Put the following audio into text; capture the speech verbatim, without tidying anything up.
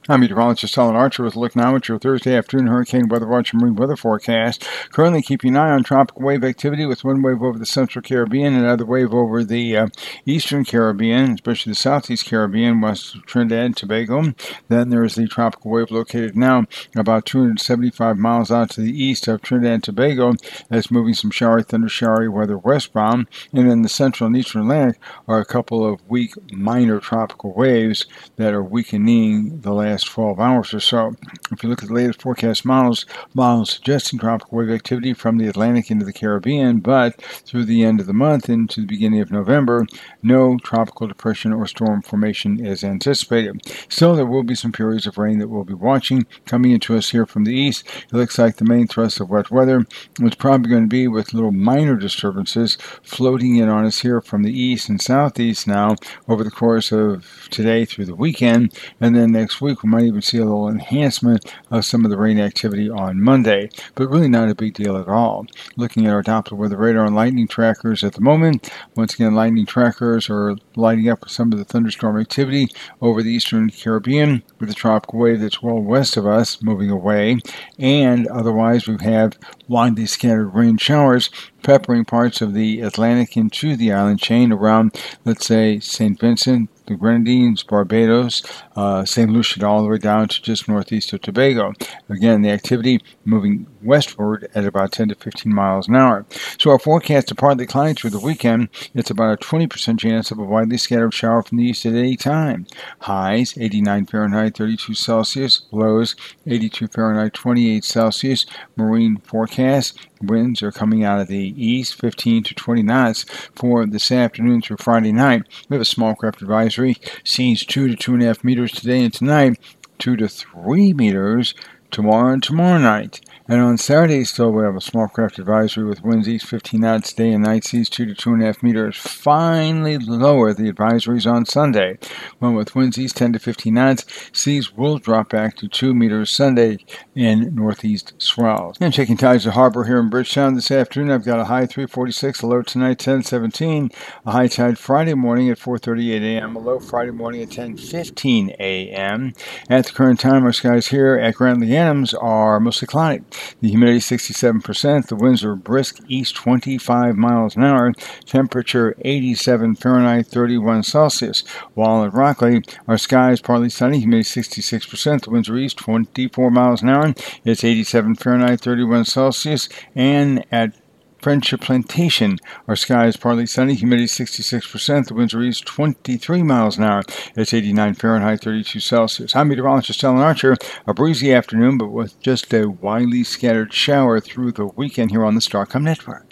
I'm meteorologist Alan Archer with a look now at your Thursday afternoon hurricane weather watch and marine weather forecast. Currently keeping an eye on tropical wave activity with one wave over the central Caribbean and another wave over the uh, eastern Caribbean, especially the southeast Caribbean, west of Trinidad and Tobago. Then there is the tropical wave located now about two hundred seventy-five miles out to the east of Trinidad and Tobago. That's moving some showery, thunder showery weather westbound. And in the central and eastern Atlantic are a couple of weak minor tropical waves that are weakening the last twelve hours or so. If you look at the latest forecast models, models suggesting tropical wave activity from the Atlantic into the Caribbean, but through the end of the month into the beginning of November, no tropical depression or storm formation is anticipated. Still, there will be some periods of rain that we'll be watching coming into us here from the east. It looks like the main thrust of wet weather is probably going to be with little minor disturbances floating in on us here from the east and southeast now over the course of today through the weekend, and then next week we might even see a little enhancement of some of the rain activity on Monday, but really not a big deal at all. Looking at our Doppler weather radar and lightning trackers at the moment, once again lightning trackers are lighting up with some of the thunderstorm activity over the eastern Caribbean with a tropical wave that's well west of us moving away, and otherwise we have widely scattered rain showers peppering parts of the Atlantic into the island chain around, let's say, Saint Vincent, the Grenadines, Barbados, uh, Saint Lucia, all the way down to just northeast of Tobago. Again, the activity moving westward at about ten to fifteen miles an hour. So our forecast to partly cloudy through the weekend. It's about a twenty percent chance of a widely scattered shower from the east at any time. Highs, eighty-nine Fahrenheit, thirty-two Celsius. Lows, eighty-two Fahrenheit, twenty-eight Celsius. Marine forecast. Winds are coming out of the east, fifteen to twenty knots for this afternoon through Friday night. We have a small craft advisory. Seas two to two and a half meters today and tonight, two to three meters tomorrow and tomorrow night. And on Saturday, still, we have a small craft advisory with winds east fifteen knots day and night, seas two to two and a half meters. Finally lower the advisories on Sunday, when with winds east ten to fifteen knots, seas will drop back to two meters Sunday in northeast swells. And checking tides to harbor here in Bridgetown this afternoon, I've got a high three forty-six, a low tonight ten seventeen, a high tide Friday morning at four thirty-eight a.m., a low Friday morning at ten fifteen a.m. At the current time, our skies here at Grand Leanums are mostly cloudy. The humidity sixty-seven percent. The winds are brisk east twenty-five miles an hour. Temperature eighty-seven Fahrenheit, thirty-one Celsius. While at Rockley, our skies partly sunny. Humidity sixty-six percent. The winds are east twenty-four miles an hour. It's eighty-seven Fahrenheit, thirty-one Celsius. And at Friendship Plantation, our skies partly sunny, humidity sixty-six percent, the winds are east twenty-three miles an hour. It's eighty-nine Fahrenheit, thirty-two Celsius. I'm meteorologist Alan Archer. A breezy afternoon, but with just a widely scattered shower through the weekend here on the Starcom Network.